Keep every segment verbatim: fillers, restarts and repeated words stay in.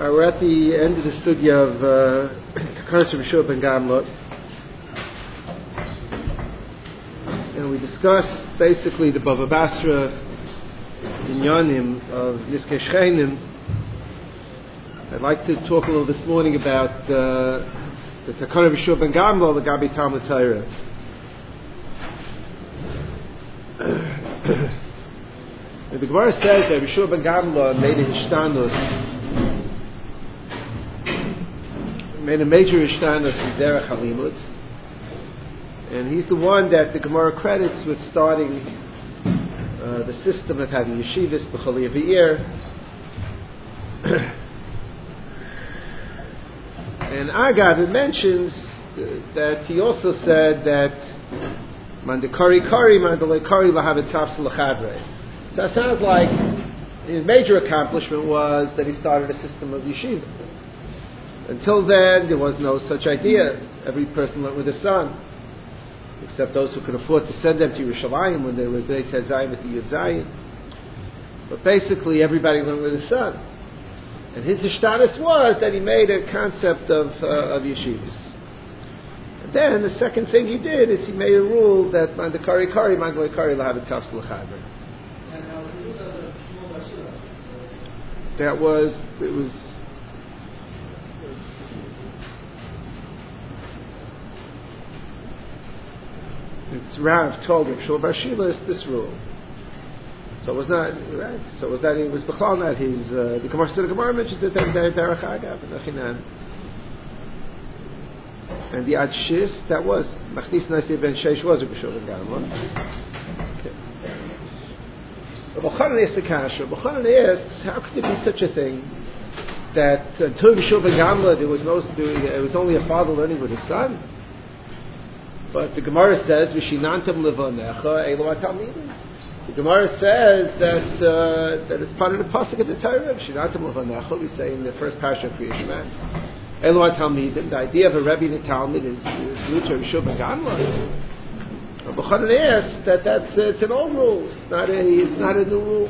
Uh, we're at the end of the study of Takanas Rabbi Shua ben Gamla, and we discussed basically the Bava Basra Inyanim of Niskei Shchenim. I'd like to talk a little this morning about uh, the Takanas Rabbi Shua ben Gamla, the Gabi Talmud Torah. The Gemara says that Rabbi Shua ben Gamla made a hishtanus, made a major ishtanus in Derech HaLimud, and he's the one that the Gemara credits with starting uh, the system of having yeshivas b'chol yavir. And Agav mentions that he also said that mandikari kari mandalei kari lahavet tafs l'chadrei. So it sounds like his major accomplishment was that he started a system of yeshiva. Until then, there was no such idea. Every person went with a son, except those who could afford to send them to Yerushalayim when they were Beit Hazayim at the Yud Zayin. But basically, everybody went with a son. And his ishtanis was that he made a concept of uh, of yeshivas. And then the second thing he did is he made a rule that mandakari kari mandalei kari lahavet tafs l'chadrei. That was it was. It's Rav told Rav Shua bar Shila this rule. So it was not right. So it was that it was b'chol not his. Uh, the Gemara said the Gemara mentions it that Derech Agav and Achinan. And the Ad Shis that was Machdis Nasi ben Sheish was Rav Shua ben Gamla. Okay. Rav Chanan asks the kasha. Rav Chanan asks, how could there be such a thing that until Rav Shua ben Gamla there was no, there, it was only a father learning with his son? But the Gemara says, "Vishinantam levanecha elu atalmidim." The Gemara says that uh, that it's part of the pasuk of the Torah. Vishinantam levanecha. We say in the first parasha of Kriya Shema, elu atalmidim. The idea of a rebbe and a talmid is root to Rabbi Shua ben Gamla. Rabbi Chanan asks that that's uh, it's an old rule. It's not a it's not a new rule.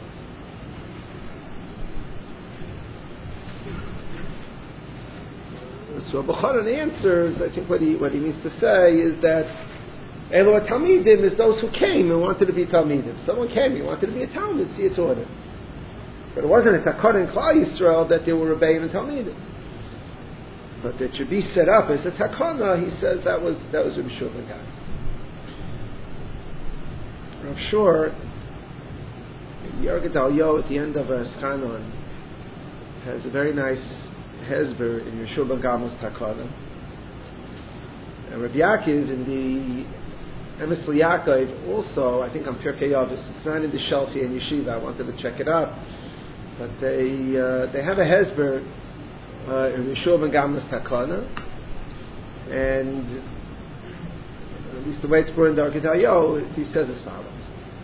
So Rabbi Chanan answers, I think what he what he means to say is that Elu Talmidim is those who came and wanted to be Talmidim. Someone came, he wanted to be a Talmid, see a Torah. But it wasn't a Takon in Klal Yisrael that they were Rebbeim and Talmidim. But that should be set up as a Takona, he says that was that was Rabbi Shua ben Gamla. Rav Shor, Yer Gedalyo at the end of Eschanon has a very nice Hezber in Yeshua ben Gamla's Takana. And Rabbi Yaakov in the Emes L'Yaakov also, I think on Pirkei Avos, it's not in the shelf here in Yeshiva, I wanted to check it out. But they uh, they have a Hezber uh, in Yeshua ben Gamla's Takana. And at least the way it's brought in the Arkedayo, he says as follows.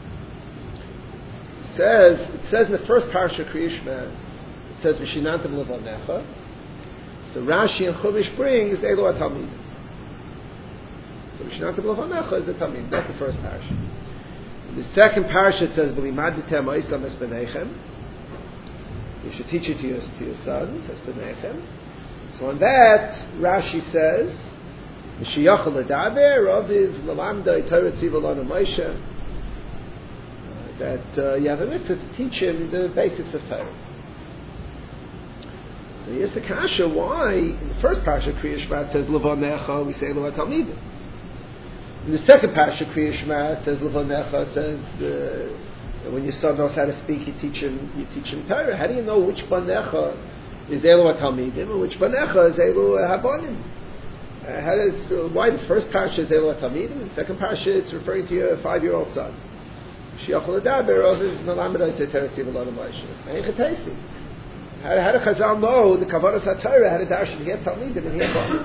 It says, it says in the first parasha of Kriya Shema, it says, Vishinantam levanecha. So Rashi and Chumash brings Elu HaTalmidim. So Vishinantam levanecha is the Talmidim. That's the first parasha. The second parasha says V'limaditem ha'isam es b'neichem. You should teach it to your, to your sons es b'neichem. So on that Rashi says V'shiyachal ledaber Raviv l'lamda Torah tziva lanu Moshe, that uh, you have a mitzvah to teach him the basics of Torah. So here's a kasha, why in the first parasha of Kriya Shema it says Levanecha, we say Elu Talmidim. In the second parasha of Kriya Shema it says Levanecha, it says uh, when your son knows how to speak, you teach him you teach him Torah. How do you know which Banecha is Elu Talmidim and which Banecha is Elu Habonim? Uh, how does uh, why the first parasha is Elu Talmidim and the second parasha it's referring to your five-year-old son? Shiachol Adaber Raviv Nalamed Oisei Torah Tziva Lanu Moshe. Ein Chetesi. How, how did Chazal know the Kavanas HaTorah, how did Darshan hear Talmidim and hear Banim?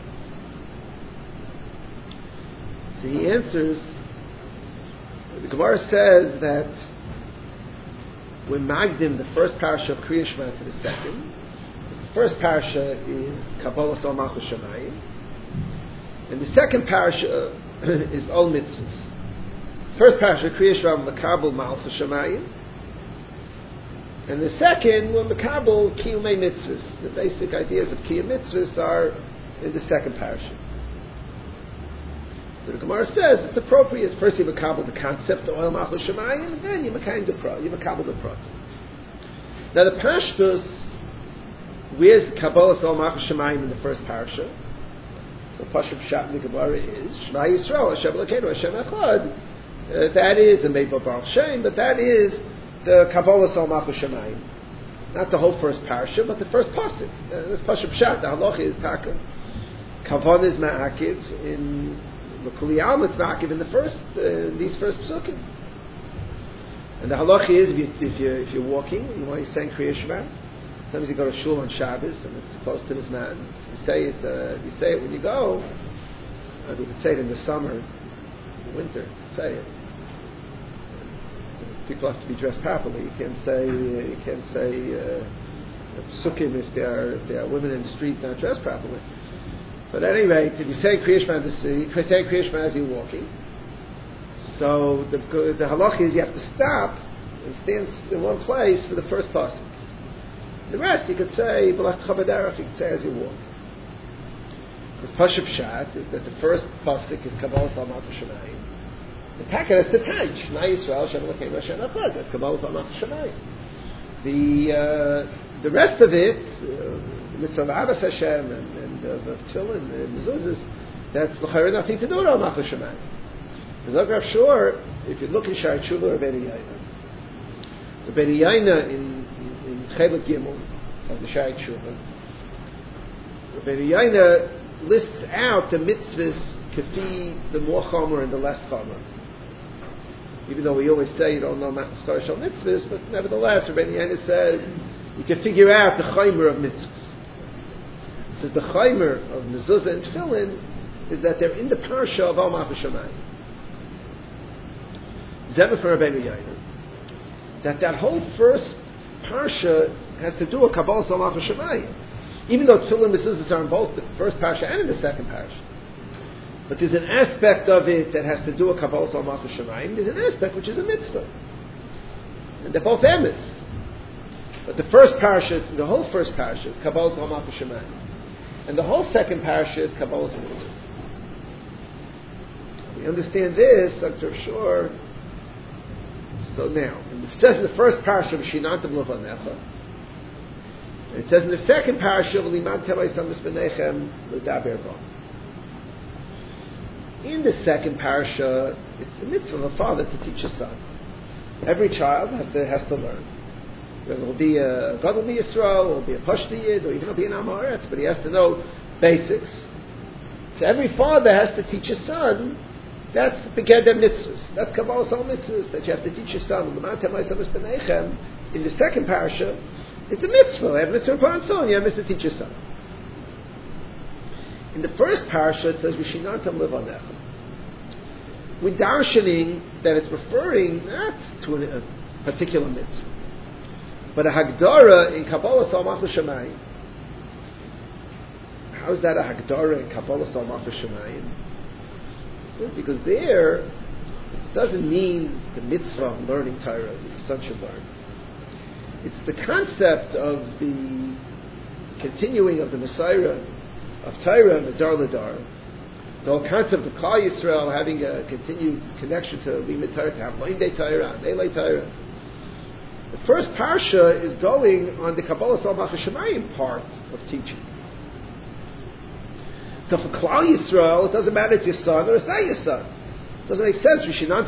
So he answers, the Gemara says that when Magdim, the first parasha of Kriya Shema to the second, the first parasha is Kabbalas Ol Malchus Shamayim, and the second parasha is Ol Mitzvahs. First parasha, Kriya Shema, Makabel Malchus Shamayim. And the second, we're Makabel Kiyumei Mitzvahs. The basic ideas of Kiyum Mitzvahs are in the second parasha. So the Gemara says it's appropriate. First you Makabel the concept of Oil Malchus Shemayim, and then you Makayim the Prat. You Makabel the Prat. Now the Pashtus, where's Kabbalas Oil Malchus Shemayim in the first parasha? So Pashup Shat in the Gemara is Shema Yisrael Hashem Elokeinu Hashem Echad. Uh, that is the Meiba Baruch Shem, but that is the Kabbalah Sol Malchus Shemayim. Not the whole first parasha, but the first pasuk. Uh, this Pashup Shat, the halacha is Taka. Kavan is Ma'akiv in L'Kuli Alma, it's Ma'akiv in the first, uh, these first psukim. And the halacha is if, you, if, you, if you're walking, you want to say Kriya Shema. Sometimes you go to shul on Shabbos and it's close to this man. You say it. Uh, you say it when you go. Uh, you can say it in the summer, in the winter. Say it. People have to be dressed properly. You can't say uh, you can't say uh, psukim if they are if they are women in the street not dressed properly. But at any rate, if you say Kriya Shema, you say Kriya Shema as you're walking. So the the halacha is you have to stop and stand in one place for the first pasuk. The rest you could say B'lach Chabaderach, you could say as you walk. Because Pashup Shat is that the first pasuk is Kabbalah Sol Malchus Shemayim. The packet is the Taj, Shema Yisrael Hashem Elokeinu Hashem Echad. That's Kabbalah Sol Malchus Shemayim. The uh, the rest of it, uh, Mitzvah Ahavas Hashem and, and uh, Tefillin and Mezuzahs, that's l'chayra nothing to do with Sol Malchus Shemayim. Because Rav Shur, if you look in Shari Tshuva or Beni Yaina, the Beni Yaina in Chelik Gimel of the Shai Tshuva, Rabbi Yaina lists out the mitzvahs kafi, the more chomer and the less chomer. Even though we always say you don't know Star Shal mitzvahs, but nevertheless, Rabbi Yaina says you can figure out the chomer of mitzvahs. It says the chomer of mezuzah and tefillin is that they're in the parsha of Al Malchus Shemayim. Zebah for Rabbi Yaina, that that whole first parsha has to do with Kabbalah Sol Malchus Shemayim, even though tefillin and mezuzahs are in both the first parsha and in the second parsha. But there's an aspect of it that has to do with Kabbalah Sol Malchus Shemayim. There's an aspect which is a mitzvah, and they're both emes. But the first parsha, the whole first parsha, is Kabbalah Sol Malchus Shemayim, and the whole second parsha is Kabbalah mitzvahs. We understand this, I'm sure. So now, it says in the first parasha of Shinantam Levanecha, it says in the second parasha of Liman Tevay Samis Benechem L'Daber Bo. In the second parasha, it's the mitzvah of a father to teach his son. Every child has to has to learn. There will be a God will be Yisrael, or will be a Pashto Yid, or even will be an Am Haaretz, but he has to know basics. So every father has to teach his son. That's Begeder Mitzvahs. That's Kabbalah Sol Mitzvahs that you have to teach your son. In the second parasha, it's the mitzvah. Every mitzvah upon tefillin, you have to teach your son. In the first parasha, it says V'shinantam levanecha. We're darshaning that it's referring not to a particular mitzvah, but a hagdara in Kabbalah Sol Malchus Shemayim. How is that a hagdara in Kabbalah Sol Malchus Shemayim? Because there, it doesn't mean the mitzvah of learning Torah, that your son should learn. It's the concept of the continuing of the Messiah of Torah and the Dar Ladar. The whole concept of Klal Yisrael having a continued connection to Limud Torah, to have Loindei Torah, Neilei Torah. The first parsha is going on the Kabbalah Sol Malchus Shemayim part of teaching. So for Klal Yisrael, it doesn't matter if it's your son or it's not your son. It doesn't make sense.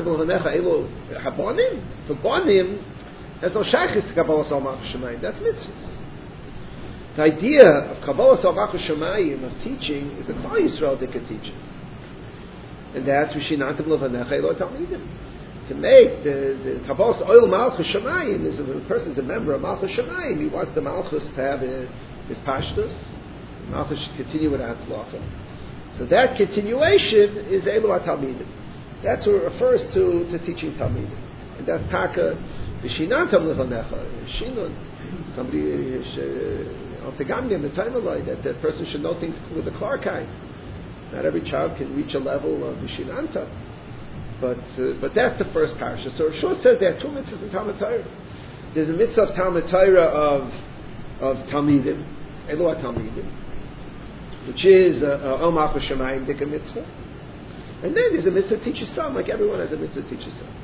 For Bonim, there's no shaykhis to Kabbalah Sol Malchus Shemayim. That's mitzvahs. The idea of Kabbalah Sol Malchus Shemayim, of teaching, is that Klal Yisrael they could teach it. And that's Vishinantam Levanecha Elo Talmidim. To make the, the Kabbalah Oil Malchus Shemayim is if a person is a member of Malchus Shemayim, he wants the Malchus to have a, his pashtus. Malchus should continue with Hatzlacha. So that continuation is Elo Talmidim. That's what it refers to, to teaching Talmidim. And that's Taka Vishinantam Levanecha. Shinun. Somebody that the person should know things with the Clarkite. Not every child can reach a level of Vishinanta. But uh, but that's the first parasha. So Rishon says there are two mitzvahs in Talmud Torah. there's a mitzvah of Talmud Torah of of Talmidim, Eloah Talmidim, which is a Omach V'Shamayim Dika mitzvah. And then there's a mitzvah to teach your son, like everyone has a mitzvah to teach your son.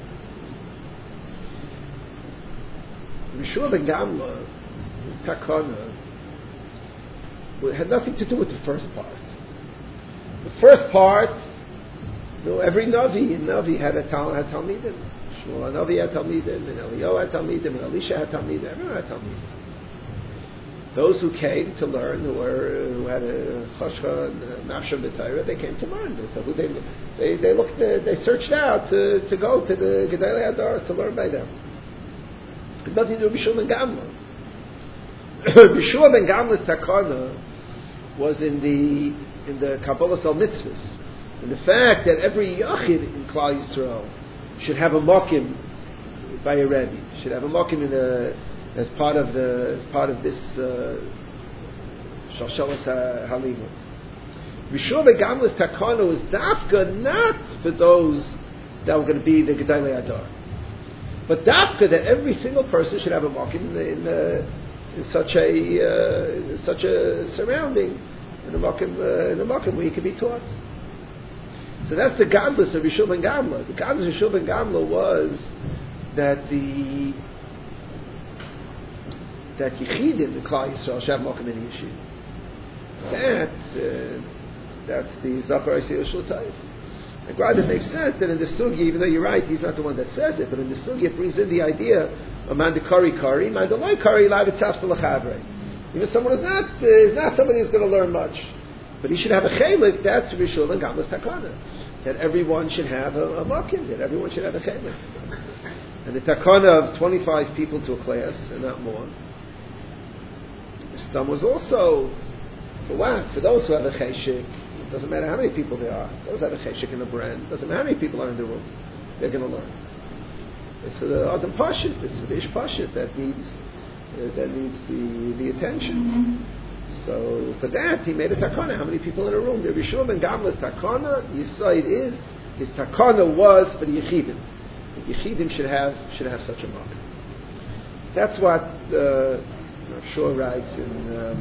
Rishua ben Gamla, his takana, it had nothing to do with the first part. The first part, you know, every Navi, Navi had a tal, had Talmidim. Shmuel Navi had Talmidim, and Eliyahu had Talmidim, and Elisha had Talmidim. Everyone had Talmidim. Those who came to learn, who were who had a chashcha and mafsha b'Torah, they came to learn. So they they they looked, they searched out to, to go to the Gedolei Hador to learn by them. It had nothing to do with Bishul ben Gamla. Bishul ben Gamla's takana was in the in the Kabbalah Sal mitzvahs, and the fact that every yachid in Klal Yisrael should have a mokim by a rebbe, should have a mokim in a as part of the as part of this Shalshalas Halimut. Rishua ben Gamla's takana was dafka not for those that were going to be the Gedolei Hador, but dafka that every single person should have a mokim in, the, in, the, in such a uh, in such a surrounding, in a mokim uh, in a mokim where he could be taught. So that's the godless of Rishua ben Gamla. The godless of Rishua ben Gamla was that the that Yechidim, the Klal Yisrael, should have mokim in the yeshiva. That uh, that's the Zachar Yisrael Shultayv. And rather, it makes sense that in the sugi, even though you're right, he's not the one that says it, but in the sugi it brings in the idea of mandikari kari, mandaloi kari, lavitzaf salachavrei. Even someone who's not uh, is not somebody who's going to learn much, but he should have a chelik. That's Rishul and Gamla's takana. That everyone should have a, a mokim. That everyone should have a chelik. And the takana of twenty-five people to a class and not more. Some was also for what? For those who have a cheshik. It doesn't matter how many people there are. Those who have a cheshik in a brand. It doesn't matter how many people are in the room. They're going to learn. It's for the Adam Pashit. It's for the Ish Pashit that needs uh, that needs the the attention. Mm-hmm. So for that he made a takana. How many people in a room? The Rishua ben Gamla's takana. Yisoid is his takana was for the Yechidim. The Yechidim should have should have such a mark. That's what uh, Shor writes in um,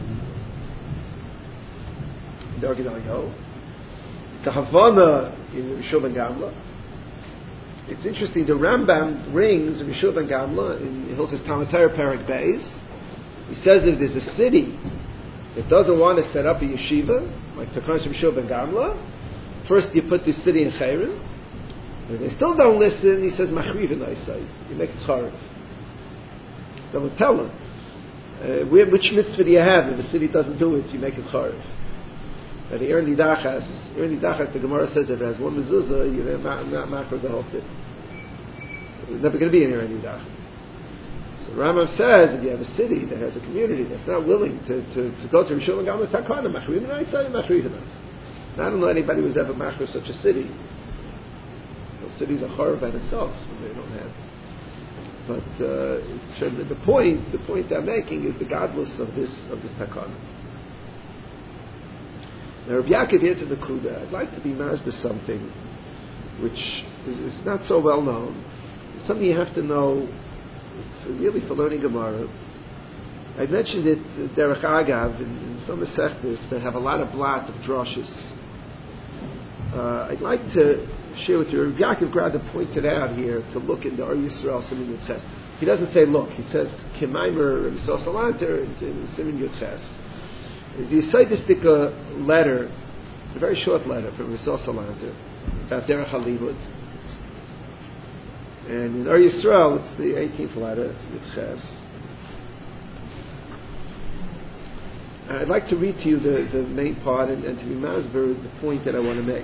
the Organon. The Havana in Rishua ben Gamla. It's interesting. The Rambam brings Rishua ben Gamla in Hilchos Talmud Torah Perek Beis. He says if there's a city that doesn't want to set up a yeshiva, like Takanas Rishua ben Gamla, first you put the city in Chayrin. If they still don't listen, he says Machriv in Isai. You make it Charav. So I would tell them, uh, which mitzvah do you have? If the city doesn't do it, you make it Charav. But the Aaron Nidachas, Aaron Nidachas, the Gemara says if it has one mezuzah, you're not, not macro the whole city. So there's never going to be an Aaron Nidachas. So Rambam says if you have a city that has a community that's not willing to, to, to go to Rishon and Gamla Takana, Machriv and Isai, Machriv and Isai. I don't know anybody who's ever macro such a city. Those cities are horror by themselves when they don't have. But uh, it's, the point, the point I'm making is the godless of this of this Takana. Now, Rabbi Yaakov here to the Kuda, I'd like to be masbeh something which is, is not so well known. It's something you have to know, for, really, for learning Gemara. I mentioned it, uh, Derech Agav, in, in some Masechtas that have a lot of blat of droshes. Uh, I'd like to share with you. Rabbi Yaakov Grada pointed out here to look in the Or Yisrael Simin Yudches. He doesn't say look. He says Kemaimer Rabbi Yisrael Salanter in Simin Yudches. Is the Yisaidistic letter, a very short letter from Risol Salanter about Derech Halimut. And in Or Yisrael, it's the eighteenth letter, Yitches. I'd like to read to you the, the main part and, and to be masber the point that I want to make.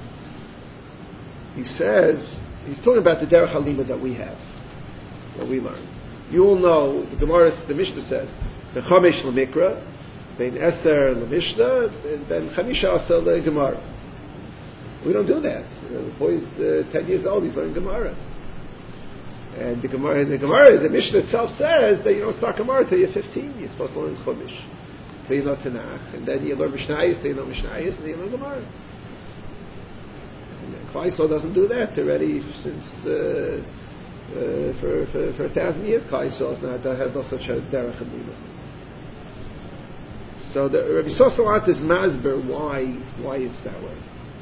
He says, he's talking about the Derech Halimut that we have, that we learn. You all know, the Gemara, the Mishnah says, the Chomesh L'Mikra, Ben Eser LeMishnah, Ben Chamisha Asar LeGemara. We don't do that. You know, the boy's uh, ten years old, he's learning Gemara. And the Gemara, the Gemara, the Mishnah itself says that you don't start Gemara until you're fifteen. You're supposed to learn Chumash, till you know Tanakh, and then you learn Mishnayos, till you know Mishnayos, and then you learn Gemara. And Klal Yisrael doesn't do that already since uh, Uh, for, for for a thousand years, Klal Yisrael has no such a derech and lima. So the Rabbi Sosalat is masber why why it's that way.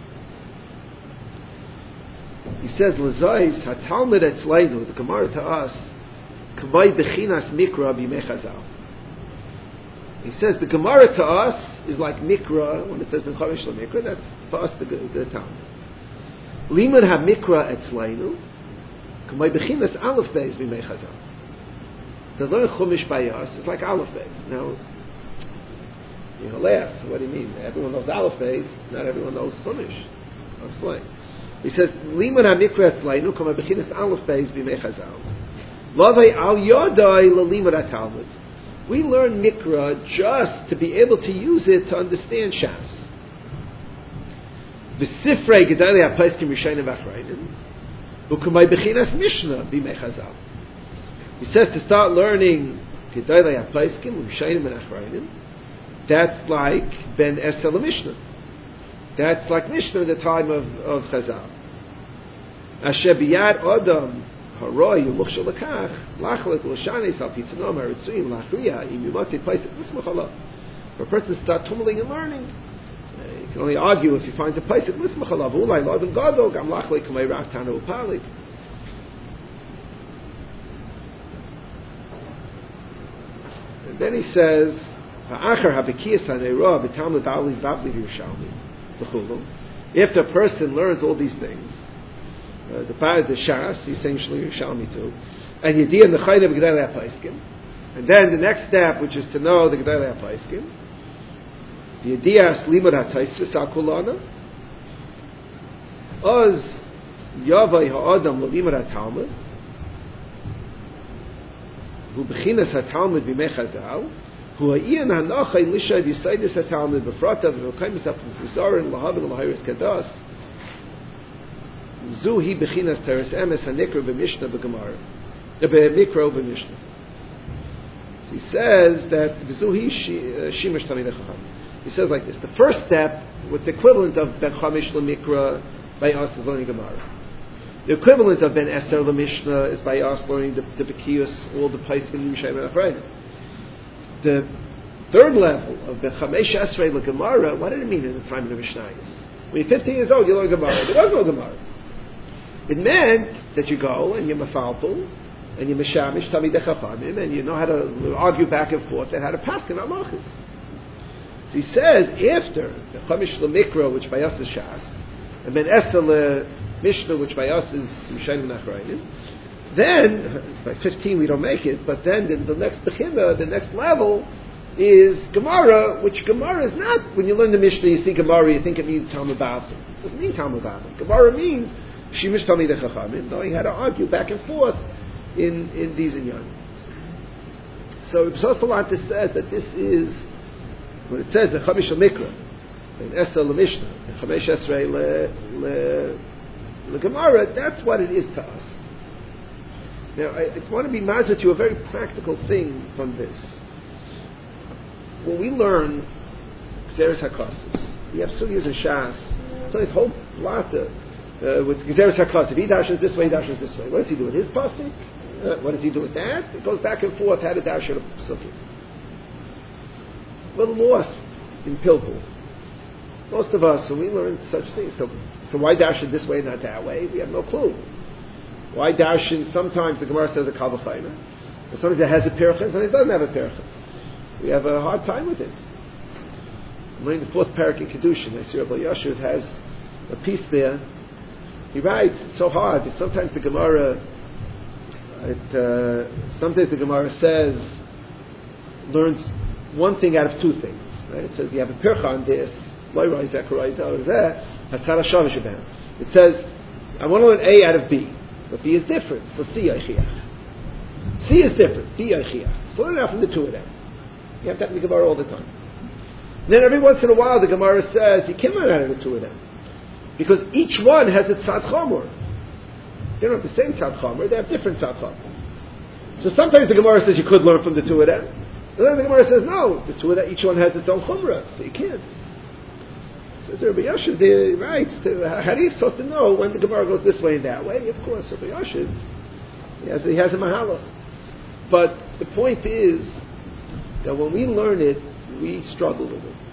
He says l'zayis hatalmud etzleinu, the Gemara to us, k'vay bechinas mikra b'yimei Chazal. He says the Gemara to us is like mikra when it says in Chavish mikra. That's for us the the Talmud. Limud ha mikra etzleinu. My bechinas aleph beis b'mei Chazal. So learn chumash by us. It's like aleph beis. Now, you know, laugh. What do you mean? Everyone knows aleph beis. Not everyone knows chumash. I'll explain. He says, "Liman hamikra etzleinu kama bechinas aleph beis b'mei Chazal. Lavei al yodai lelimud haTalmud." We learn mikra just to be able to use it to understand Shas. V'sifrei gedalei haPoskim Rishonim v'Achrayim. He says to start learning Gedolei HaPoskim, Rishonim and Achrayim. That's like Ben Eser Mishnah. That's like Mishnah in the time of, of Chazal. Asher biyad Adam Haroy Yuluchshel Lekach Lachlet L'Shanis Al Pitzanom Haritzuim Lachriya Im Yimotzi Paisik Nismach Allah. For a person to start tumbling and learning, you can only argue if he finds a place at Lismach Alav Ulai Lodem Gadol Gam Lachlei Kamei Rak Tanu Upalik. And then he says, Ha'achar Habekiyas HaNeirah B'Talmud Ba'ali Bavli Yerushalmi L'Chulu. After a person learns all these things, uh, the Paz, the Shas, he's saying Shli Yerushalmi too, and Yediyah Nechayna B'Gedolei HaPoskim, and then the next step, which is to know the Gedolei HaPoskim, Yedias limud hataisis al kulana. Oz yavai ha'adam limud haTalmud. Hu bechinas haTalmud b'mei Chazal. Hu ha'ien hanachai lisha v'yisaydis haTalmud b'frata v'v'kaimis ha'p'fizarin lahavin l'hayiris kadas. Zu hi bechinas teres emes hanikra b'mishnah b'gemara. B'mikro b'mishnah. So he says that zu hi shimash tamidei chacham. He says like this: the first step, with the equivalent of Ben Chamish L'Mikra, by us is learning Gemara. The equivalent of Ben Eser L'Mishnah is by us learning the, the Bekius, all the Paiskim Yimshay Ben Achrayim. The third level of Ben Chamesh Esrei L'Gemara, what did it mean in the time of the Mishnayos? When you're fifteen years old, you learn Gemara. There was no Gemara. It meant that you go and you're mafalpul and you're meshamish Talmidei Chachamim and you know how to argue back and forth and how to pass in halachos. He says after the Chamish L'Mikra, which by us is Shas, and then Eser L'Mishnah, which by us is Rishonim and Achrayim, then by fifteen we don't make it, but then the, the next Bechina, the next level is Gemara, which Gemara is not. When you learn the Mishnah, you see Gemara, you think it means Talmud Bavli. It doesn't mean Talmud Bavli. Gemara means Shimish Talmidei Chachamim, knowing how to argue back and forth in in these inyanim. So Reb Sosalantis says that this is. When it says the Chamish Mikra, and Eser L'Mishnah, and Chamesh Esrei L'Gemara, that's what it is to us. Now, I, I want to be mazur to you a very practical thing from this. When we learn Gezeres HaKosos, we have sugyas and Shas, so this whole plata uh, with Gezeres HaKosos. He dashes this way, he dashes this way. What does he do with his pasuk? Uh, what does he do with that? It goes back and forth, how to dash it a pasuk. We're lost in Pilpul. Most of us, when we learn such things, so, so why dash it this way, not that way? We have no clue. Why dash it? Sometimes the Gemara says a kal v'chaymer, and sometimes it has a pircha, and sometimes it doesn't have a pircha. We have a hard time with it. I'm reading the fourth parak in Kedushin. I see Rabbi Yashiv has a piece there. He writes, it's so hard. Sometimes the Gemara, it, uh, sometimes the Gemara says, learns one thing out of two things. Right? It says you have a pircha on this. It says I want to learn A out of B, but B is different. So C yichiach. C is different. B yichiach. So learn it out from the two of them. You have that in the Gemara all the time. And then every once in a while the Gemara says you can't learn out of the two of them because each one has its tzad chomer. They don't have the same tzad chomer. They have different tzad chomer. So sometimes the Gemara says you could learn from the two of them. And then the Gemara says, no, the two of that, each one has its own chumrah, so you can't. Says Rabbi Yashiv, they writes, how are you supposed to know when the Gemara goes this way and that way? Of course, Rabbi Yashiv He has, he has a mahalach. But the point is that when we learn it, we struggle with it.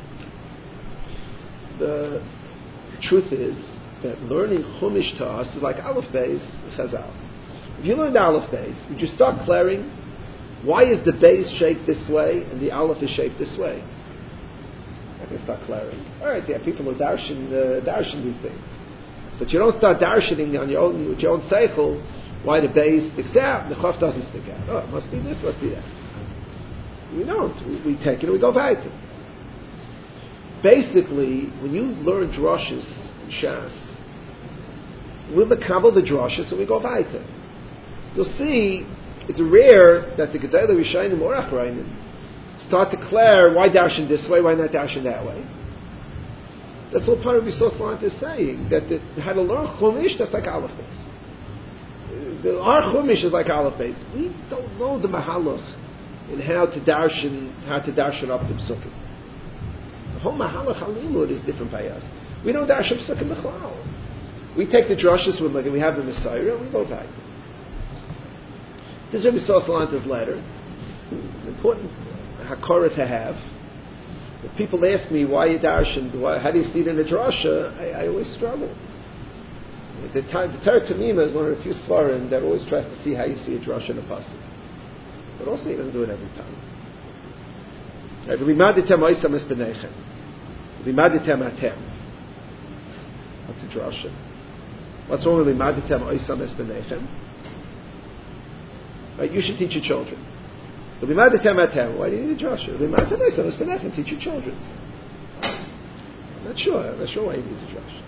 The, the truth is that learning Chumash to us is like Aleph Beis Chazal. If you learn the Aleph Beis, you just start clearing why is the Beis shaped this way and the Aleph is shaped this way. I can start clearing. All right, yeah, people are darshan, uh, darshan these things, but you don't start darshaning on your own with your own seichel why the Beis sticks out and the Chaf doesn't stick out. Oh, it must be this, must be that. We don't. We, we take it and we go weiter. Basically, when you learn drushes and shas, we mekabel the drushes and we go weiter. You'll see it's rare that the Gedolei Rishonim or Achrayim start to declare why darshan this way, why not darshan that way. That's all part of Yisrael Salant is saying, that the, how to learn Chumash, that's like Aleph Beis. The, our Chumash is like Aleph Beis. We don't know the Mahalach in how to darshan, how to darshan up the Psukim. The whole Mahalach Halimud is different by us. We don't darshan Psukim B'chlal. We take the drushes with like we have the Messiah and we go back. This is Rabbi Yisrael Salanta's letter. It's important hakara to have. If people ask me why you darshan, why, how do you see it in the drasha, I, I always struggle. The, the Torah Tamima is one of the few svarim that always tries to see how you see a drasha in a pasuk, but also he doesn't do it every time. V'limaditem oisam es b'neichem. V'limaditem atem. What's a drasha? What's wrong with v'limaditem oisam es b'neichem? Right, you should teach your children. Why do you need a drasha? Teach your children. I'm not sure. I'm not sure why you need a drasha.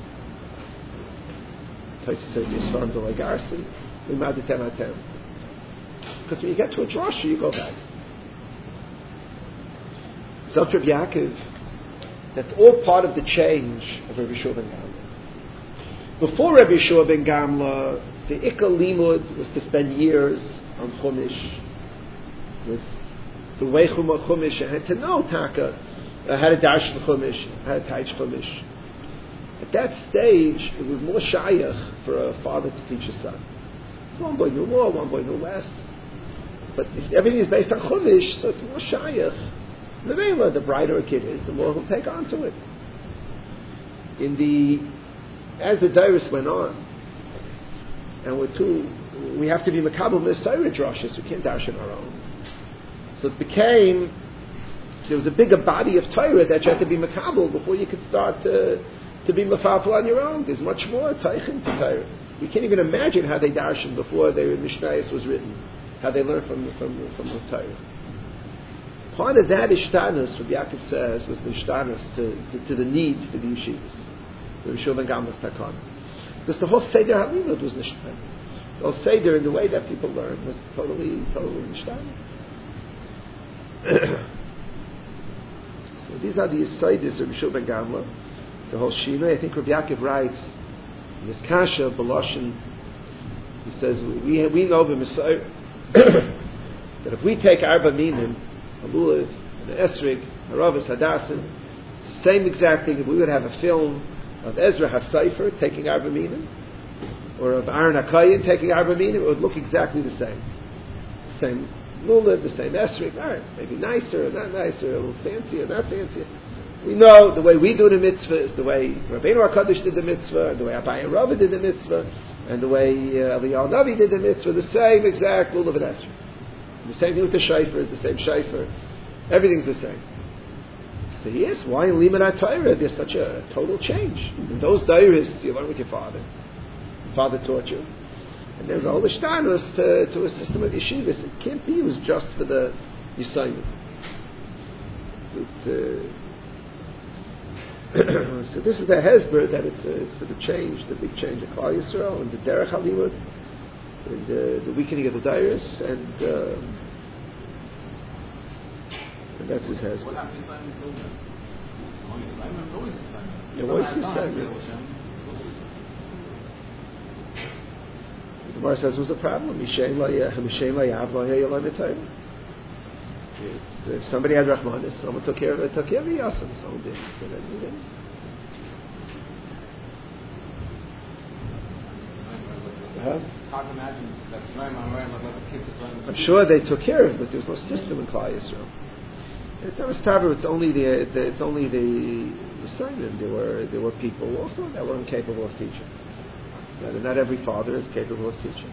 Taisa says Yisrael do like arson. Because when you get to a drasha, you go back. Zot Reb Yaakov. That's all part of the change of Rabbi Yeshua ben Gamla. Before Rabbi Yeshua ben Gamla, the Ikka Limud was to spend years on Chumash, with the way Chumah Chumash, I had to know Taka, uh, how to darshan Chumash, how to teach Chumash. At that stage, it was more shayach for a father to teach his son. So one boy knew more, one boy knew less. But if everything is based on Chumash, so it's more shayach. The Mela, the brighter a kid is, the more he'll take on to it. In the, as the Dairis went on, and we're too, we have to be makabel Messiah drushes. We can't darshan our own. So it became, there was a bigger body of Torah that you had to be makabel before you could start to, to be mafafel on your own. There's much more Teichen to Torah. We can't even imagine how they darshan before the Mishnayos was written, how they learned from from from the Torah. Part of that ishtanus, what Yaakov says, was the ishtanus to, to, to the need for the yeshivas, the Yeshua ben Gamla's takana. Because the whole Seder HaLimud was nishtan. The whole Seder and the way that people learn was totally, totally nishtan. So these are the Yisaitis of Yeshua ben Gamla. The whole Shina, I think Rabbi Yaakov writes in his Kasha, Beloshin, he says, we, we know the Messiah, that if we take Arba Minim, Halulav, and Esrig, Haravas, Hadassim, same exact thing, if we would have a film of Ezra HaSeifer taking Arba Minim, or of Aaron HaKayin taking Arba Minim, it would look exactly the same. The same lulav, the same esrog, all right, maybe nicer, not nicer, a little fancier, not fancier. We know the way we do the mitzvah is the way Rabbeinu HaKadosh did the mitzvah, and the way Abaye Rava did the mitzvah, and the way uh, Eliyahu Navi did the mitzvah, the same exact lulav and esrog. The same thing with the shayfer, is the same shayfer. Everything's the same. So yes, why in Limud HaTorah there's such a total change? In those days, you learn with your father. Your father taught you. And there's all the shtanus to, to a system of yeshivas. It can't be used just for the Yisayim. Uh, so this is the hezber that it's, uh, it's for the change, the big change of Klal Yisrael, and the derech halimud, and uh, the weakening of the dairis, and um, and that's his hezber. What happened to Simon Pilgrim? Simon always Simon. Yeah, what's his Simon? The Gemara says it was a problem. If somebody had Rahmanis, someone took care of it, took care of it, Yasim, someone didn't. So then he didn't. Uh-huh. Hard to imagine that Ram Ram like let the kids learn. I'm sure they took care of it, but there was no system in Klal Yisrael. It's not a stabber. It's only the, the it's only the the Simon. There were there were people also that were incapable of teaching. Not, not every father is capable of teaching.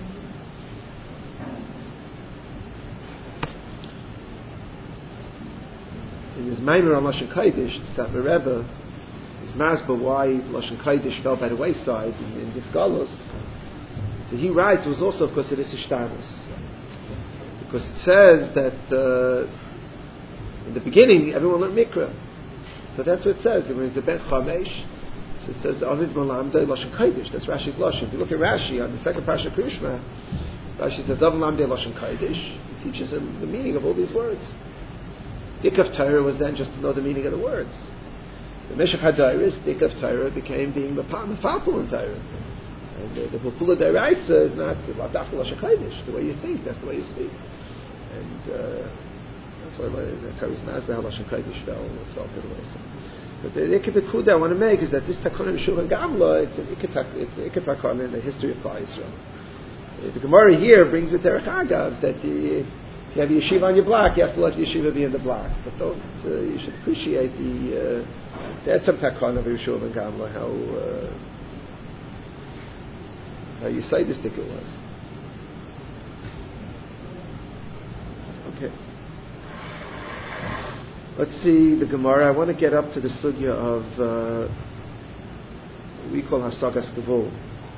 In his Maimer on Lashon Kodesh, the Satmar Rebbe is masber why Lashon Kodesh fell by the wayside in, in this Galus. So he writes it was also because of this Ishtanis. Because it says that uh, in the beginning everyone learned Mikra. So that's what it says. When it's a Ben Chamesh, so it says Aviv Malamdei Lashon Kodesh. That's Rashi's Lashon. If you look at Rashi on the second Parsha Krishma, Rashi says Aviv Malamdei Lashon Kodesh. He teaches him the meaning of all these words. Dikav Torah was then just to know the meaning of the words. The Meshach HaDairis, Dikav Torah, became being Mefapul in Torah. And the, the Pupula Daraisa is not Ladaf Lashon Kodesh. The way you think, that's the way you speak. And uh, that's why the Torah's Masber how Lashon Kodesh fell, fell to the wayside. But the Ikka Kuda I want to make is that this Takon Yeshuv and Gamla, it's an Ikka Takon in the history of Klal Yisrael. The Gemara here brings it Derech Agav that the if you have a yeshiva on your block, you have to let the yeshiva be in the block. But don't, uh, you should appreciate the, uh, that's some takon of Yeshuv and Gamla, how, uh, how Yisayistic it was. Okay. Let's see the Gemara. I want to get up to the sugya of, uh, what we call Hasagas Gevul.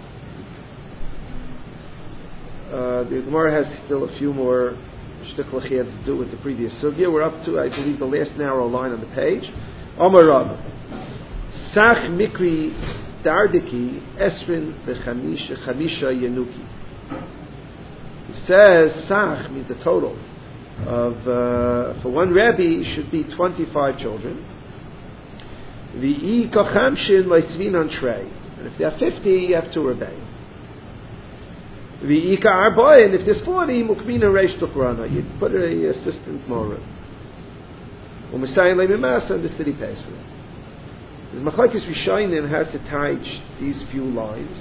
Uh, the Gemara has still a few more shtiklach here to do with the previous sugya. We're up to, I believe, the last narrow line on the page. Amar Rav, Sach Mikri Dardiki Esrin V'Chamisha Chamisha Yenuki. It says Sach means the total of uh, for one Rebbe should be twenty-five children. V'i Kachamshin Leisvin on Trey, and if there are fifty, you have two Rebbeim. The Ika Arboy, and if there's forty, Mukmina Reish Tukrana, you put an assistant Mora. Umasayin Leimimasa, and the city pays for it. There's Machlekes Rishonim how to teach these few lines.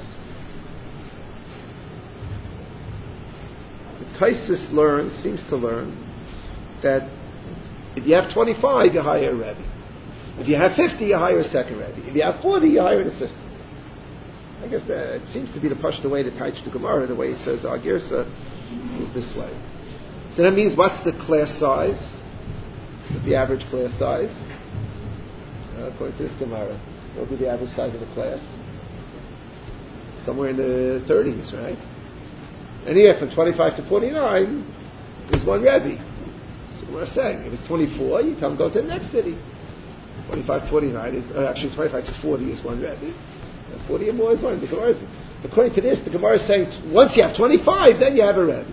The Taisus learns, seems to learn, that if you have twenty-five, you hire a Rebbe. If you have fifty, you hire a second Rebbe. If you have forty, you hire an assistant. I guess that it seems to be the pashto way to teach the Gemara. The way it says the Agirsa is this way. So that means what's the class size? What's the average class size? Uh, according to this Gemara, what would be the average size of the class? Somewhere in the thirties, right? Anywhere from twenty-five to forty-nine is one Rebbe. So what I'm saying, if it's twenty-four, you tell them go to the next city. twenty-five to forty-nine is uh, actually twenty-five to forty is one Rebbe. forty or more is one. The Gemara is, according to this, the Gemara is saying once you have twenty-five, then you have a Rebbe.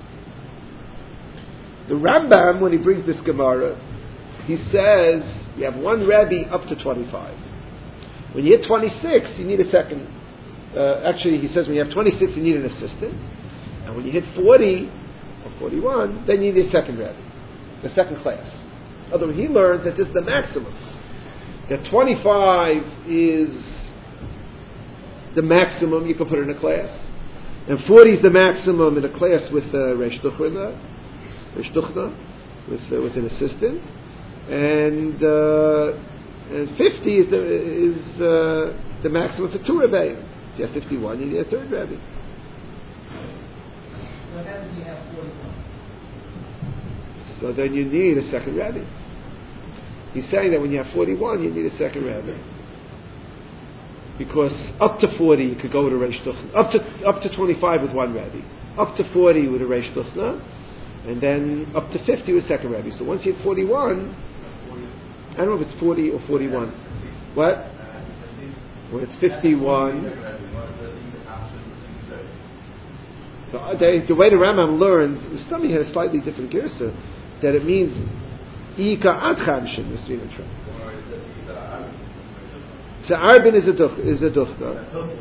The Rambam, when he brings this Gemara, he says you have one Rebbe up to twenty-five. When you hit twenty-six, you need a second. Uh, actually, he says when you have twenty-six, you need an assistant. And when you hit forty or forty-one, then you need a second Rebbe, the second class. Although he learns that this is the maximum. That twenty-five is the maximum you can put in a class, and forty is the maximum in a class with uh, Reish Duchna, Reish Duchna, with uh, with an assistant, and uh, and fifty is the is uh, the maximum for two Rebbeim. If you have fifty-one, you need a third Rebbe. What happens if you have forty-one? So then you need a second Rebbe. He's saying that when you have forty-one, you need a second Rebbe. Because up to forty you could go with a Reish Duchna. Up to up to twenty-five with one Rebbe. Up to forty with a Reish Duchna. And then up to fifty with second Rebbe. So once you hit forty-one, I don't know if it's forty or forty-one. What? When it's fifty-one. The, the, the way the Rambam learns, the Stami has a slightly different girsa, that it means Ika ad chamshin Nesvina Trey. So Arbin is a duch, is a duchna.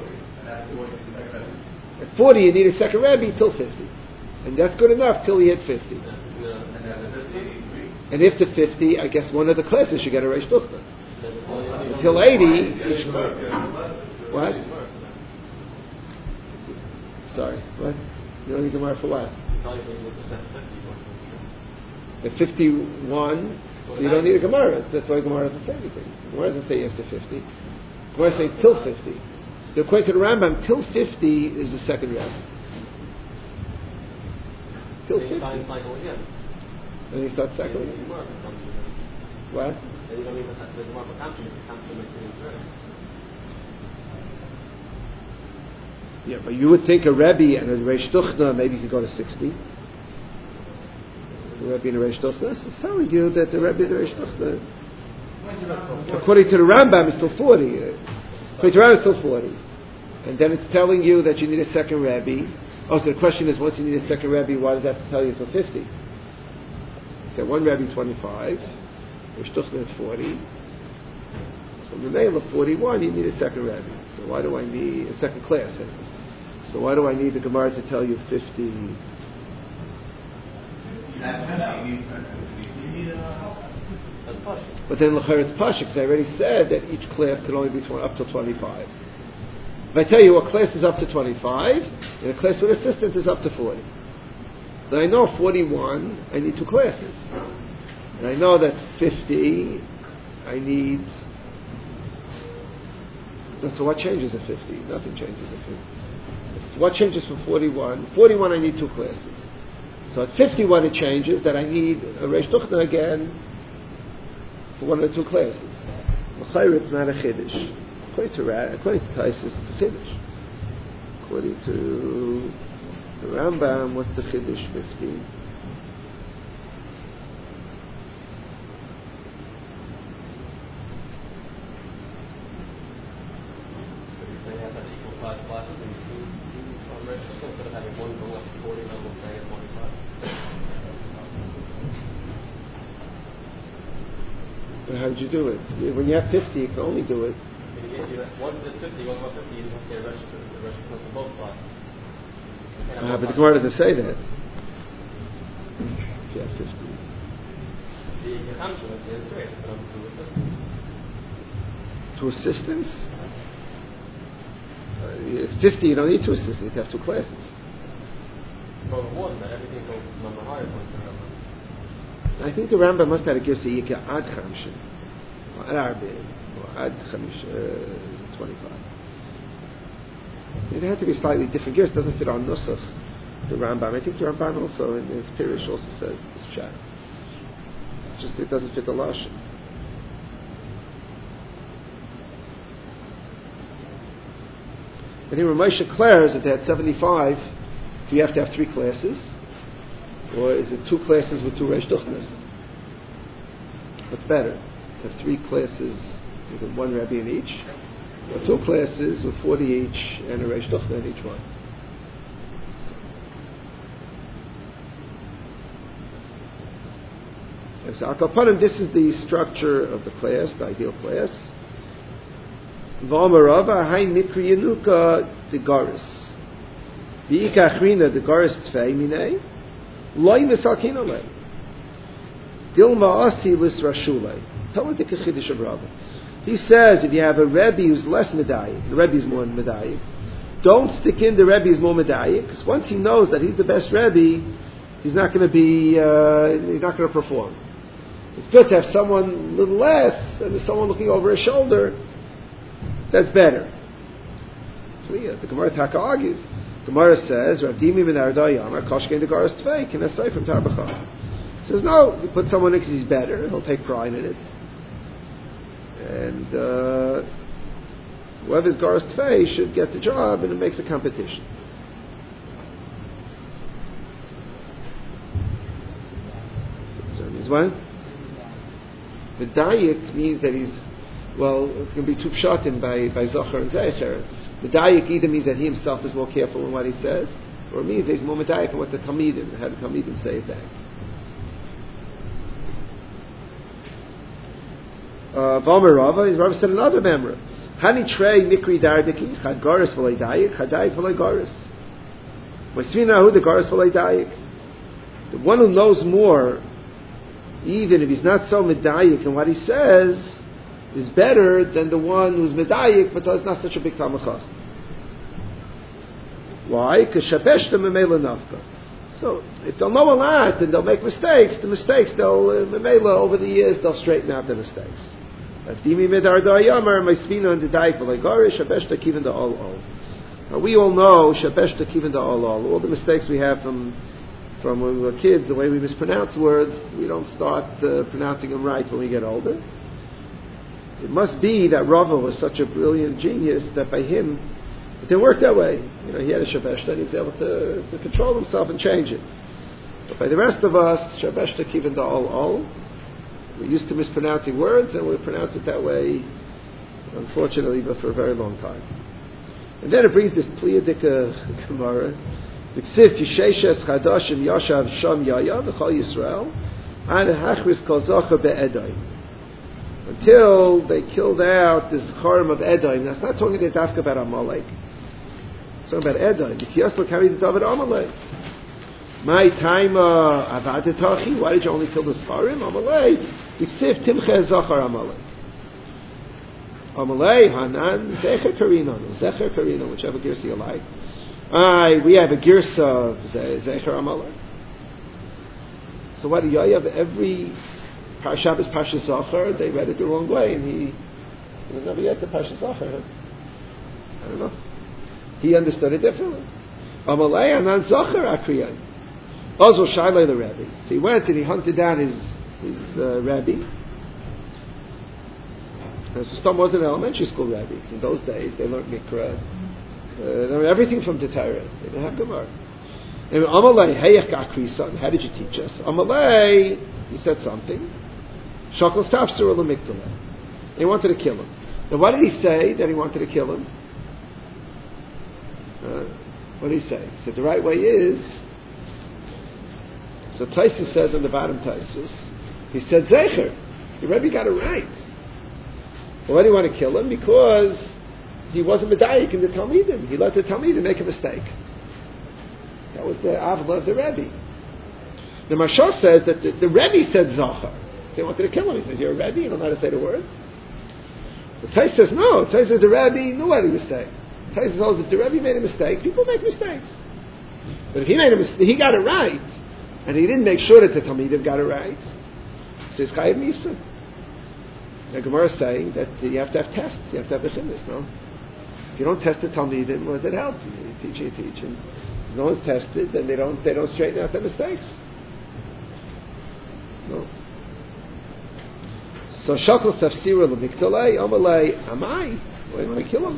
At forty, you need a second Rebbe till fifty, and that's good enough till you hit fifty. And if to fifty, I guess one of the classes should get a Reish Duchna. Until eighty, it's what? Sorry, what? You don't need Gemara for what? At fifty-one, so you don't need a Gemara. That's why Gemara doesn't say anything. Gemara doesn't say after fifty. Gemara says till fifty. According to the Rambam, till fifty is the second Rebbe. Till fifty. And he starts cycling. What? Yeah, but you would think a Rebbe and a Reish Duchna maybe could go to sixty. The Rebbe and a Reish Duchna is telling you that the Rebbe and the Reish Duchna, according to the Rambam, is still forty. According to the Rambam, is still forty. And then it's telling you that you need a second Rebbe. Oh, so the question is, once you need a second Rebbe, why does that have to tell you until fifty? So one Rebbe twenty-five, Reish Duchna is forty. So in the male of forty-one, you need a second Rebbe. So why do I need a second class? So why do I need the Gemara to tell you fifty? But then l'chayr it's pasha, because I already said that each class can only be twenty, up to twenty-five. If I tell you a class is up to twenty-five, and a class with assistant is up to forty, then I know forty-one, I need two classes. And I know that fifty, I need... So what changes at fifty? Nothing changes at fifty. What changes from forty-one? forty-one, I need two classes. So at fifty-one, it changes that I need a Reish Duchna again for one of the two classes. L'chayr, it's not a chiddush. According to Ra- according to Taisus, it's a chiddush. According to the Rambam, what's the chiddush? fifteen. How did you do it? When you have fifty, you can only do it. One is fifty, one is fifty, you have to get a rest for both sides. Uh, but the Gemara doesn't say that. If you have fifty. The Hamshah is great, but I'm to assistants? Uh, fifty, you don't need two assistants, you have two classes. But one, that everything goes number higher point to number. I think the Rambam must have given you Yika ad Chamshin, or ad Arba'in, or ad Chamish, uh, twenty-five. It had to be slightly different gears. It doesn't fit on Nusach, the Rambam. I think the Ramban also, in his Pirish, also says this chat. Just it doesn't fit the Lashon. I think Ramosha declares that they had seventy-five, do you have to have three classes? Or is it two classes with two Reish Duchnas? What's better? To have three classes with one Rebbe in each? Or two classes with forty each and a Reish Duchna in each one? So, Akapanim, this is the structure of the class, the ideal class. V'amarava, hai mikri yenuka, the Goris. V'ika achrina, the Goris tfei minei. Loi misalkinolei. Dilma asi lis rashulei. Peladik achidish of Rabbi. He says if you have a Rebbe who's less medayik, the Rebbe is more medayik, don't stick in the Rebbe is more medayik, because once he knows that he's the best Rebbe, he's not going to be, uh, he's not going to perform. It's good to have someone a little less, and there's someone looking over his shoulder. That's better. So yeah, the Gemara Taka argues. Gemara says, Rav Dimi ben Ardai Yamar, Koshkein the Garas Tvei, can I say from Tarbachah? Says, no, you put someone in because he's better, he'll take pride in it. And uh, whoever's Garas Tvei should get the job, and it makes a competition. So it means what? The Dayik means that he's, well, it's going to be two pshatim by, by Zohar and Zeicher. The Dayik either means that he himself is more careful in what he says, or it means that he's more medayik in what the Talmidim, how the Talmidim say it back. Vomer Rava, his Rava said another member. Hani trei mikri dardiki, chad garis v'lei dayik, chad dayik v'lei garis. Moisvina hu the garis v'lei dayik. The one who knows more, even if he's not so medayik in what he says, is better than the one who's medayik but does not such a big talmud chacham. Why? Kashabeshta memela nafka. So if they'll know a lot and they'll make mistakes, the mistakes they'll uh, memela over the years they'll straighten out the mistakes. Dimi medar dayamar ma'spina and dayik v'legari shabeshta kiven da all all. Now we all know shabeshta kiven da all all. All the mistakes we have from from when we were kids, the way we mispronounce words, we don't start uh, pronouncing them right when we get older. It must be that Rava was such a brilliant genius that by him it didn't work that way. You know, he had a shabeshta and he was able to, to control himself and change it. But by the rest of us, shabeshta kiven da all all. We're used to mispronouncing words, and we pronounce it that way, unfortunately, but for a very long time. And then it brings this Pliyadika Gemara, V'ksiv kisheishes chadashim yashav sham yaya v'chol Yisrael, an hachris kol zocher be'edayim. Until they killed out this Chorim of Edayim. That's not talking to Dafka about Amalek. It's talking about Edayim. V'kiyaslo carried the David Amalek. My time avadetachi. Why did you only kill the Sfarim? Amalei. B'ksiv timche zachar Amalei. Amalei Hanan Zecher Karina, Zecher Karina, whichever girsa you like. Aye, we have a girsa of Zecher Amalei. So what do you have? Every Shabbos Parsha Zachar, they read it the wrong way, and he he was never yet to Parsha Zachar. I don't know. He understood it differently. Amalei Hanan Zachar Akriyan. Also, Shailai the Rebbe. So he went and he hunted down his his uh, Rebbe. And Stam wasn't an elementary school Rebbe. In those days, they learned Mikra. Uh, they learned everything from the Torah. They didn't have Gemara. And Amalei, Heyach Akri, son, how did you teach us? Amalei, he said something. Shakal Tafsir Ula Mikdala. He wanted to kill him. Now, what did he say that he wanted to kill him? Uh, what did he say? He said the right way is. So Taisus says on the bottom Taisus, he said Zecher. The Rebbe got it right. Well, why do you want to kill him? Because he wasn't medayik in the Talmidim. He let the Talmidim make a mistake. That was the avla of the Rebbe. The Mashal says that the, the Rebbe said Zachar. So he wanted to kill him. He says, you're a Rebbe, you don't know how to say the words. But Taisus says, no. Taisus says the Rebbe knew what he was saying. Taisus says, if the Rebbe made a mistake, people make mistakes. But if he made a mistake, he got it right. And he didn't make sure that the Talmidim got it right. So it's Chayiv Misa. The Gemara is saying that you have to have tests. You have to have the chimnis, no? If you don't test the Talmidim, what does it help? You teach, you teach. And if no one's tested, then they don't, they don't straighten out their mistakes. No. So Shakal Safsira L'Miktalei, Amalei, Amai. Why do you want to kill him?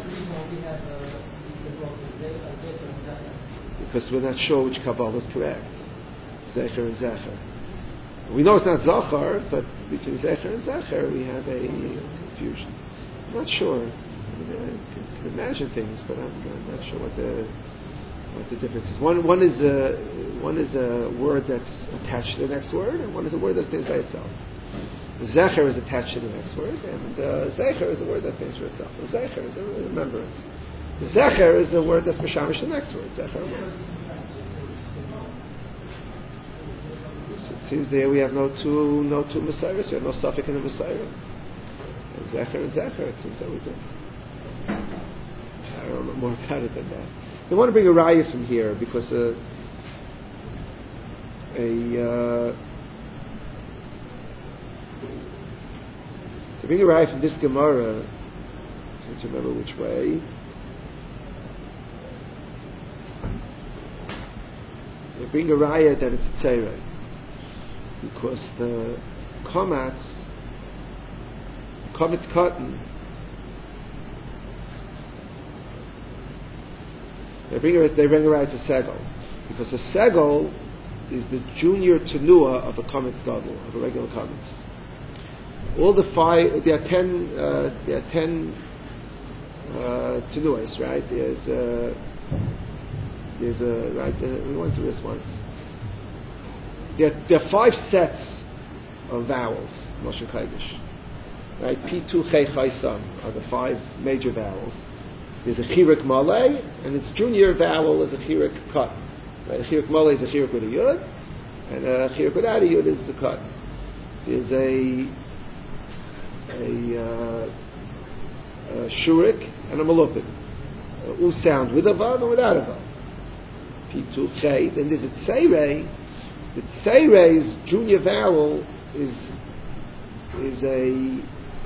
Because we're not sure which Kabbalah is correct. Zecher and Zecher. We know it's not Zachar, but between Zecher and Zecher we have a confusion. I'm not sure. I, mean, I can, can imagine things, but I'm, I'm not sure what the what the difference is. One one is a one is a word that's attached to the next word, and one is a word that stands by itself. Zecher is attached to the next word, and uh, Zecher is a word that stands for itself. And Zecher is a remembrance. Zecher is a word that's mashamish the next word. Zecher. It seems there we have no two no two Messiahs. We have no suffix in the Messiah. And Zecher and Zecher, it seems that we do. I don't know more about it than that. They want to bring a raya from here because uh, a uh, they bring a raya from this Gemara. I can't remember which way. They bring a raya that it's a tzereh. Because the komats, kometz cotton, they bring it, they bring it right to segel, because a segel is the junior tenua of a kometz gadol, of a regular kometz. All the five, there are ten, uh, there are ten uh, tenuas, right? There's a, there's a right. Uh, we went through this once. There, there are five sets of vowels, Moshe Kodesh. Right? P two Chei Chai Sam are the five major vowels. There's a Chirik Malay, and its junior vowel is a Chirik Kat. Right? A Chirik Malay is a Chirik with a Yud, and a Chirik without a Yud is a Kat. There's a a, uh, a Shurik and a Malupin. Uh, U sound with a Vav and without a Vav. Pituche. Then there's a Tseirei. The Tseirei's junior vowel is is a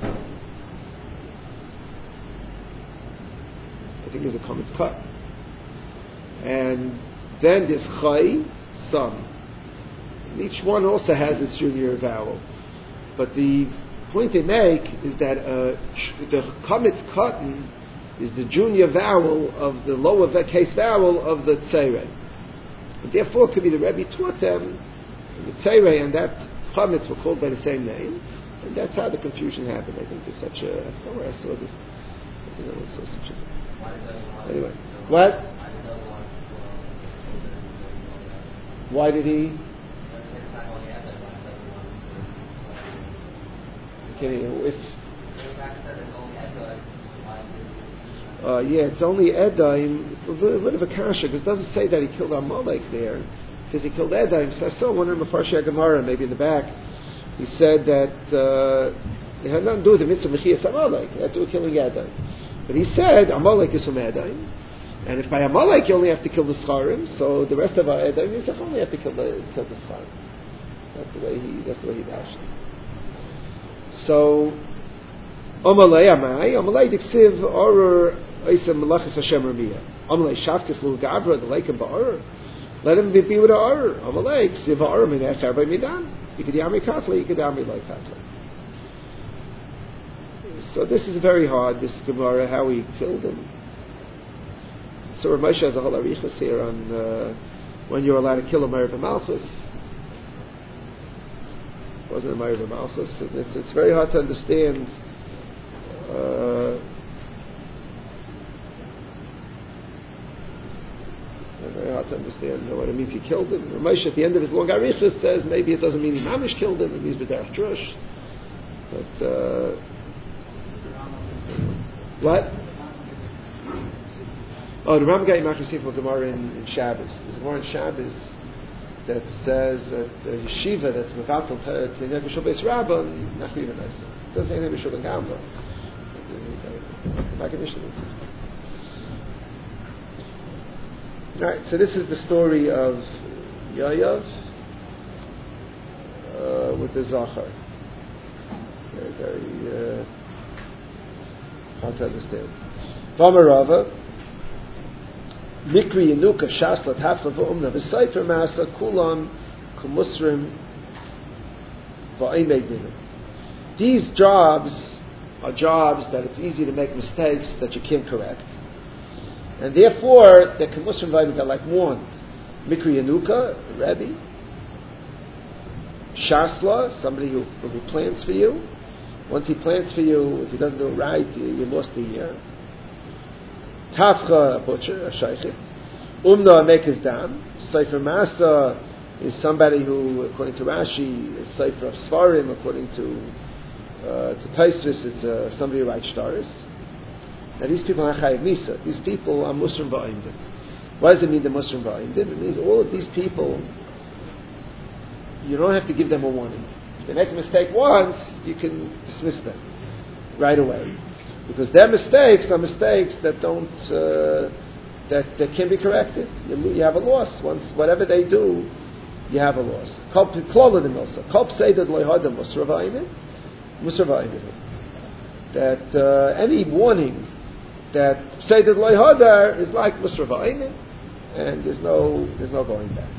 I think is a common cut. And then there's Chai, son. And each one also has its junior vowel. But the point they make is that uh, the Kamitz Katan is the junior vowel of the lower case vowel of the Tseirei. And therefore it could be the Rebbe taught them, and the Tseirei and that Chametz were called by the same name, and that's how the confusion happened. I think there's such a, I don't know where I saw this, you know, it's such a, anyway, what? Why did he? Okay, if Uh, yeah, it's only Edaim. It's a little bit of a kasha because it doesn't say that he killed Amalek there. It says he killed Edaim. So I saw one in Mefarshei Gemara, maybe in the back. He said that uh, it had nothing to do with the mitzvah Mechias Amalek. It had to do with killing Edaim. But he said Amalek is from Edaim, and if by Amalek you only have to kill the Scharim, so the rest of our Edaim you only have to kill the kill the Scharim. That's the way he. That's the way he dashed. So Amalei Amai Amalei Diksiv Orur. Let him be, be with the Ar. Amalek, Siva Ar, Minechar by Midan. You could Yami Katla, you could Yami like Katla. So this is very hard, this Gemara, how he killed him. So Ramosha has a whole arichas here on uh, when you're allowed to kill a Meir Malchus. It wasn't a Meir Malchus. It's, it's very hard to understand. Uh, Very hard to understand what it means he killed him. Ramosha at the end of his long arichas says maybe it doesn't mean he mamish killed him, it means b'derech drush. But uh, what? Oh, the Rambam got Yimach for Gemara in, in Shabbos. There's a Gemara in Shabbos that says that the yeshiva that's mevatel to Nefesh B'Shul Beis Rabba nachriven us. It doesn't say Nefesh B'Shul Gamba. Right, so this is the story of Yayav uh, with the Zachar. Very, very uh, hard to understand. Vamarava Mikri Yanuka Shaslat Hafla V'Umna V'Seifer Masa Kulam Kumusrim V'Aimei Dinu. These jobs are jobs that it's easy to make mistakes that you can't correct. And therefore, the Kemusrim Vayim are like warned. Mikri Yanuka, the Rebbe. Shasla, somebody who, who plans for you. Once he plans for you, if he doesn't do it right, you, you lost a year. Tafcha, a butcher, a shaykhit. Umna, a mekes dam. Sefer Masa is somebody who, according to Rashi, is Sefer of Svarim. According to uh, to Taisvis, it's uh, somebody who writes stars. Now these people are chayav misa. These people are musrim ba'imdim. What does it mean, the musrim ba'imdim? It means all of these people, you don't have to give them a warning. If they make a mistake once, you can dismiss them right away, because their mistakes are mistakes that don't uh, that that can be corrected. You, you have a loss once. Whatever they do, you have a loss. Kol klolim also. Kol pseidad loyhadam musrim ba'imdim. Musrim ba'imdim. That uh, any warning that say that loyhadar is like Musar V'Aimin, and there's no there's no going back.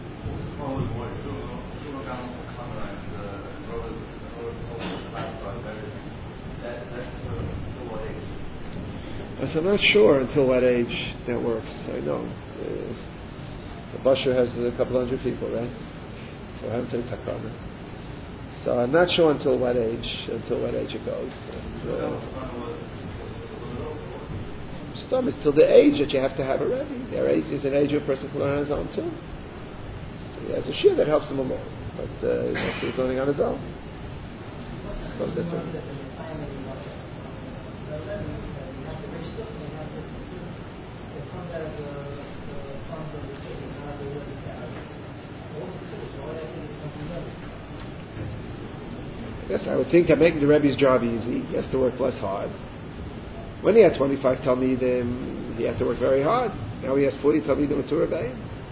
So I'm not sure until what age that works. I know uh, the Basher has a couple hundred people, right? So I haven't taken Takana. So I'm not sure until what age until what age it goes. And, uh, Stom is till the age that you have to have a Rebbe. Their age is an age where a person can learn on his own too. So he has a shir that helps him along, but uh, he's learning on his own. So that's right. Yes, I would think I'm making the Rebbe's job easy. He has to work less hard. When he had twenty-five Talmidim, he had to work very hard. Now he has forty Talmidim with Torah Bayim.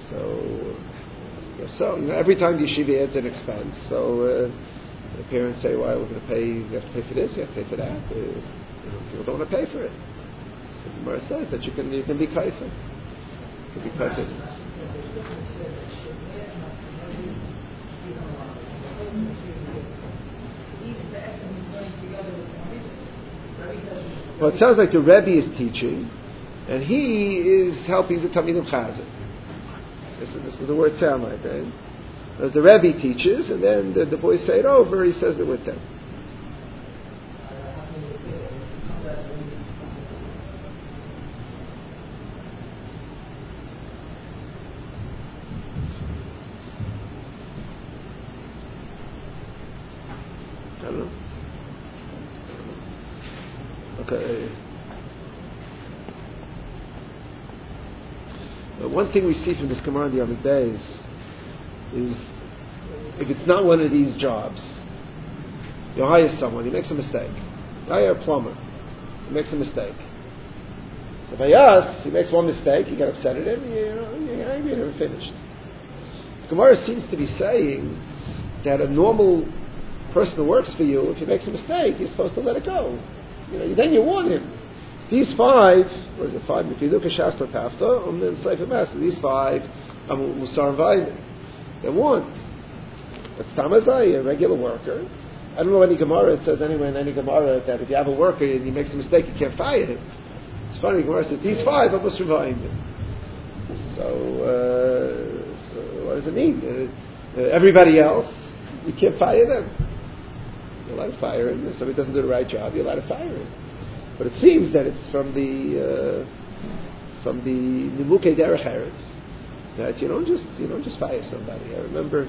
So, yeah, so you know, every time the yeshiva adds an expense, so uh, the parents say, "Well, we're going to pay. You have to pay for this. You have to pay for that." Uh, you know, people don't want to pay for it. The Gemara says that you can you can be kaifa. You can be kaifa. Well, it sounds like the Rebbe is teaching, and he is helping the Talmidim Chazan. This is, this is the word sound like, right? As the Rebbe teaches, and then the, the boys say it over, he says it with them. I don't know. Okay. Uh, one thing we see from this Gemara in the Amid Days is if it's not one of these jobs, you hire someone, he makes a mistake. You hire a plumber, he makes a mistake. So by us, he makes one mistake, you get upset at him, you know, you're angry, never finished. The Gemara seems to be saying that a normal person who works for you, if he makes a mistake, you're supposed to let it go. You know, then you warn him. These five, what is it, five? If you look at Shasta Tafta, um, then Sefer Master, these five, Musar Vayne, they're warned. But Tamazai, a regular worker, I don't know any Gemara, it says anywhere in any Gemara that if you have a worker and he makes a mistake, you can't fire him. It's funny, Gemara says, these five are Musar Vayne. So, uh, so, what does it mean? Uh, uh, everybody else, you can't fire them. You're allowed to fire him. If somebody doesn't do the right job, you're allowed to fire him. But it seems that it's from the uh, from the Nimukei Derech Eretz that you don't just you don't just fire somebody. I remember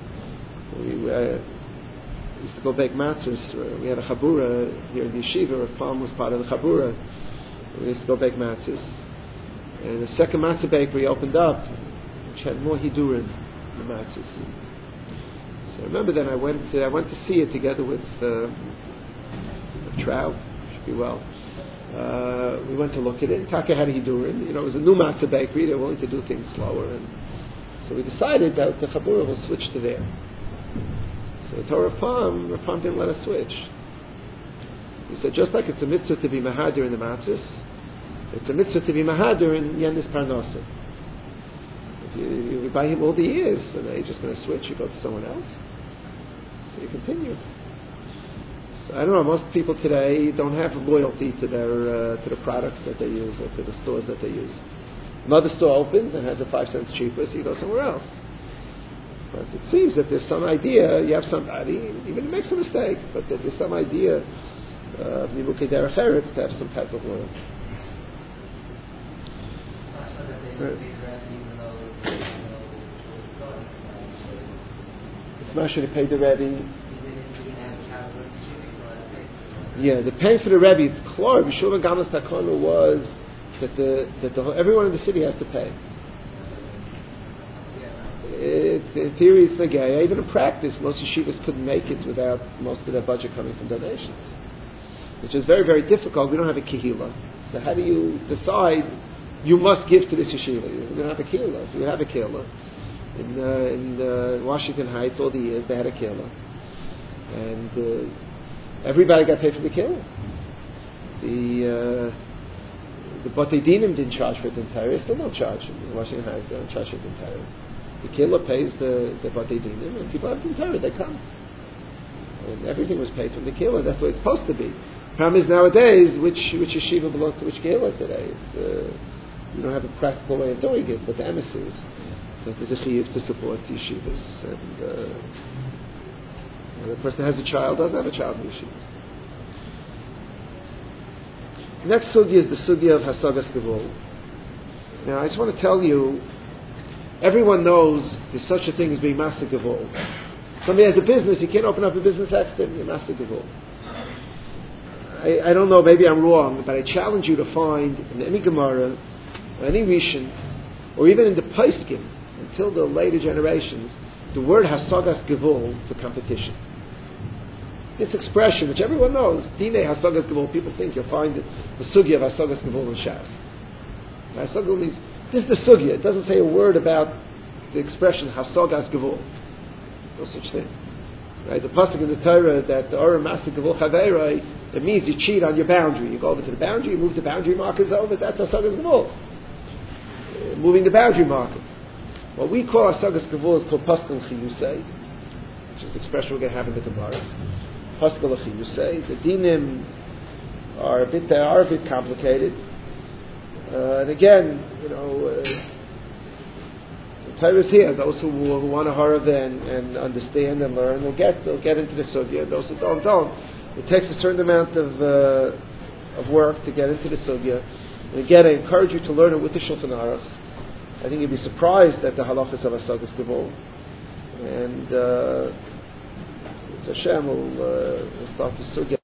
we uh, used to go bake matzahs. We had a chabura here in the yeshiva. Our palm was part of the chabura. We used to go bake matzahs, and the second matzah bakery opened up, which had more hidurim than the matzahs. I remember then I went to, I went to see it together with uh, with Trout, should be well. Uh, we went to look at it. Taka had a hidurim. You know, it was a new matzah bakery. They were willing to do things slower, and so we decided that the chabura will switch to there. So the Torah Palm, the Palm didn't let us switch. He said just like it's a mitzvah to be mahadir in the matzahs, it's a mitzvah to be mahadir in Yendis Parnasa. If you, you buy him all the years, so now you're just going to switch. You go to someone else. So you continue. So I don't know. Most people today don't have loyalty to their uh, to the products that they use or to the stores that they use. Another store opens and has it five cents cheaper, so you go somewhere else. But it seems that there's some idea. You have somebody, even if he makes a mistake, but that there's some idea of Nimukei Derech Eretz to have some type of loyalty. It's not should pay the Rebbe. Yeah, the pay for the Rebbe, it's clear. B'shulman Gamas Takonu was that the that the everyone in the city has to pay. It, in theory, it's negay. Even in practice, most yeshivas couldn't make it without most of their budget coming from donations, which is very, very difficult. We don't have a kehila. So how do you decide you must give to this yeshiva? We don't have a kehila. If you have a kehila, in, uh, in uh, Washington Heights, all the years they had a kehila, and uh, everybody got paid for the kehila. The uh, the Batei Dinim didn't charge for it entirely. They still don't charge. In Washington Heights, they don't charge for it entirely. The kehila pays the the Batei Dinim, and people have it entirely. They come, and everything was paid from the kehila. That's what it's supposed to be. Problem is nowadays, which which yeshiva belongs to which kehila today? It's, uh, you don't have a practical way of doing it, but the emissaries that there's a chiyuv to support the yeshivas, and uh, the person has a child doesn't have a child in the yeshiva. The next sugya is the sugya of hasagas gevul. Now, I just want to tell you, everyone knows there's such a thing as being masa gevul. Somebody has a business, you can't open up a business accident, you're masa gevul. I, I don't know, maybe I'm wrong, but I challenge you to find in any Gemara, or any Rishon, or even in the Poskim, until the later generations, the word hasagas gevul for competition. This expression, which everyone knows, Dine hasagas gevul, people think you'll find it, the sugya of hasagas gevul in Shas. Hasagas means, this is the sugya, it doesn't say a word about the expression hasogas gevul. No such thing. Right? The pasuk in the Torah that the Ora Masa Gevul Chaveiroi, it means you cheat on your boundary. You go over to the boundary, you move the boundary markers over. That's hasogas gevul. Uh, moving the boundary marker. What we call hasogas gevul is called pasuk chiyusei, which is the expression we're going to have in the Gemara. Pasuk chiyusei. The dinim are a bit they are a bit complicated. Uh, and again, you know, uh, the Torah is here. Those who, who want to harav and, and understand and learn, they'll get they'll get into the sugya. Those who don't, don't. It takes a certain amount of uh, of work to get into the sugya. And again, I encourage you to learn it with the Shulchan Aruch. I think you'll be surprised at the halachas of hasogas gevul. And uh, Hashem will uh, will start the sugya.